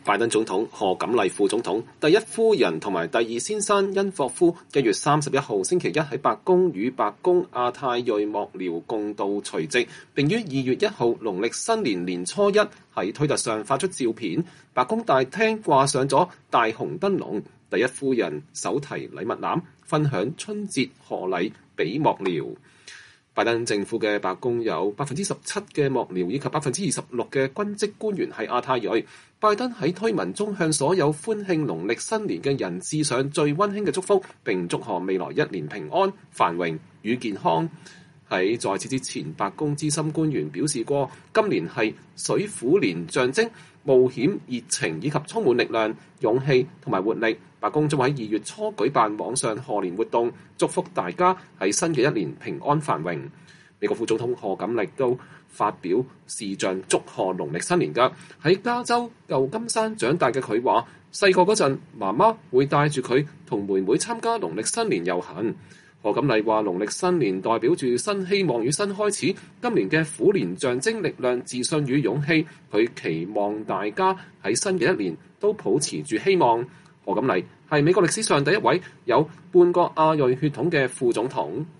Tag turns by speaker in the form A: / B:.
A: 拜登總統、賀錦麗副總統、第一夫人同埋第二先生恩霍夫1月31號星期一喺白宮與白宮亞太裔幕僚共度除夕，並於2月1號農曆新年年初一喺推特上發出照片。白宮大廳掛上咗大紅燈籠，第一夫人手提禮物籃，分享春節賀禮俾幕僚。拜登政府嘅白宮有17%嘅幕僚以及26%嘅軍職官員係亞太裔。拜登喺推文中向所有歡慶農曆新年嘅人致上最溫馨嘅祝福，並祝賀未來一年平安、繁榮與健康。喺在此之前，白宮資深官員表示過，今年係水虎年，象徵冒險、熱情以及充滿力量、勇氣同埋活力。白宮將喺2月初舉辦網上賀年活動，祝福大家喺新嘅一年平安繁榮。美國副總統賀錦麗都發表視像祝賀農曆新年㗎。喺加州舊金山長大嘅佢話，細個嗰陣媽媽會帶住佢同妹妹參加農曆新年遊行。賀錦麗話，農曆新年代表住新希望與新開始，今年嘅虎年象徵力量、自信與勇氣。佢期望大家喺新嘅一年都保持住希望。賀錦麗係美國歷史上第一位有半個亞裔血統嘅副總統。